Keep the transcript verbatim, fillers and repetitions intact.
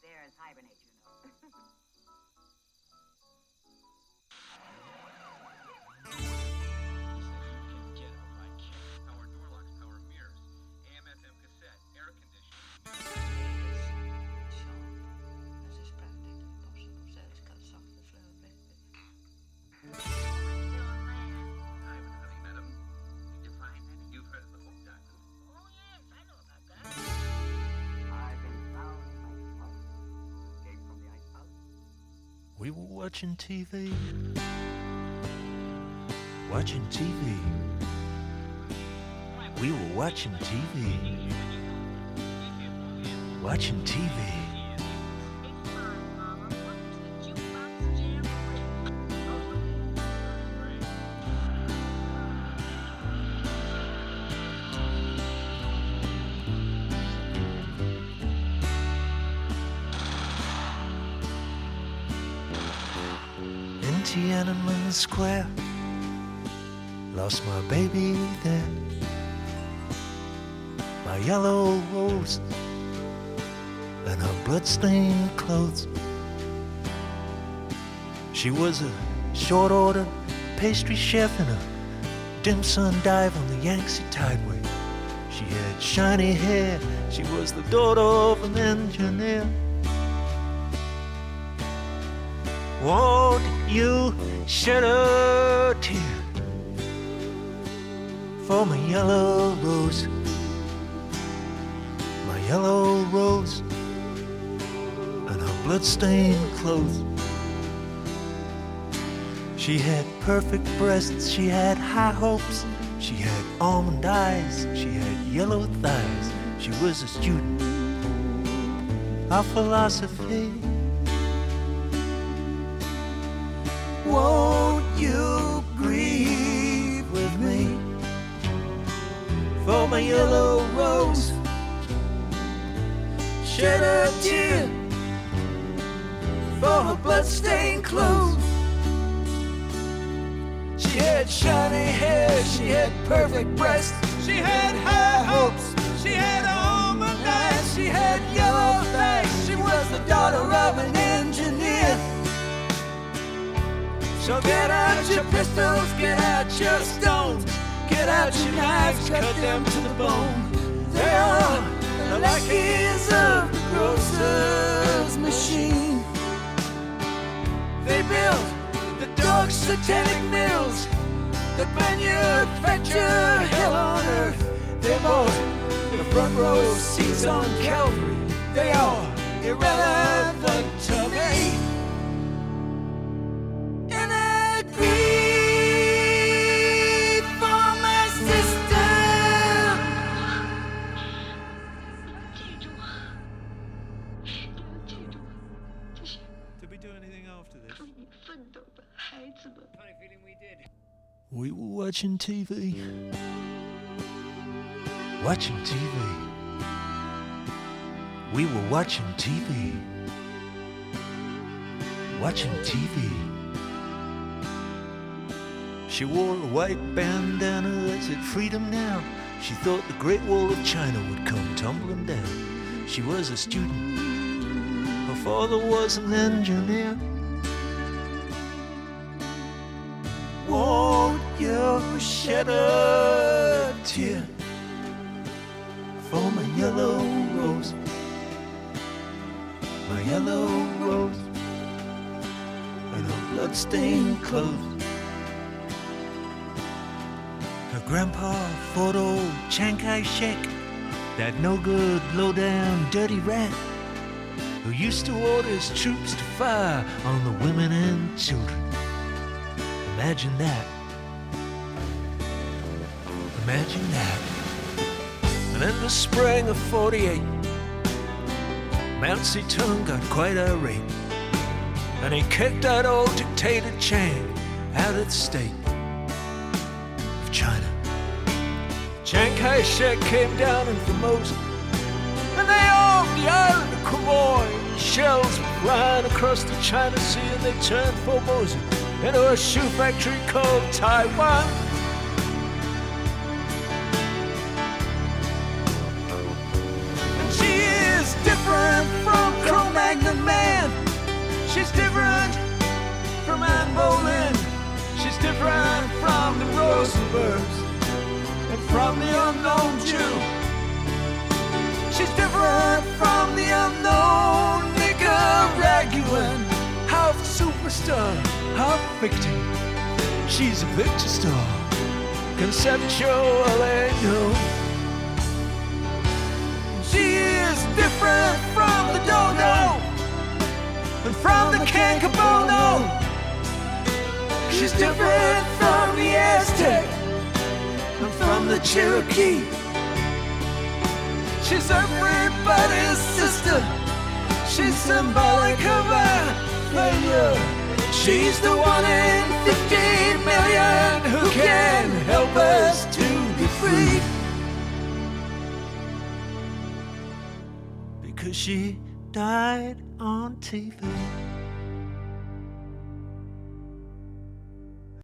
bears hibernate, you know. Power door locks, power mirrors, A M F M cassette, air conditioning. We were watching T V, watching T V. We were watching T V, watching T V. Tiananmen Square, lost my baby there, my yellow rose and her bloodstained clothes. She was a short order pastry chef in a dim sum dive on the Yangtze Tideway. She had shiny hair, she was the daughter of an engineer. Won't you shed a tear for my yellow rose, my yellow rose and her bloodstained clothes. She had perfect breasts, she had high hopes, she had almond eyes, she had yellow thighs. She was a student of philosophy. Won't you grieve with me for my yellow rose? Shed a tear for her bloodstained clothes. She had shiny hair, she had perfect breasts, she had high hopes, she had almond eyes, she had yellow thighs. She was the daughter of an engineer. So get out your pistols, get out your stones, get out your knives, cut them to the bone. They are the lackeys of the grocer's machine. They build the dog satanic mills that manufacture hell on earth. They bought the front row seats on Calvary. They are irrelevant to me. We were watching T V, watching T V. We were watching T V, watching T V. She wore a white bandana that said freedom now. She thought the Great Wall of China would come tumbling down. She was a student, her father was an engineer. Won't you shed a tear for my yellow rose, my yellow rose and her bloodstained clothes. Her grandpa fought old Chiang Kai-shek, that no-good, low-down, dirty rat who used to order his troops to fire on the women and children. Imagine that. Imagine that. And in the spring of forty-eight, Mao Zedong got quite irate, and he kicked that old dictator Chiang out of the state of China. Chiang Kai-shek came down in Formosa, and they owned the island of Quemoy. Shells were flying across the China Sea, and they turned Formosa into a shoe factory called Taiwan. And she is different from Cro-Magnon. from the unknown Jew. She's different from the unknown Nicaraguan. Half superstar, half victim. She's a victor star, conceptually new. She is different from the dodo and from the cancabono. She's different from the Aztec and from the Cherokee. She's everybody's sister. She's symbolic of our failure. She's the one in fifteen million who can help us to be free. Because she died on T V.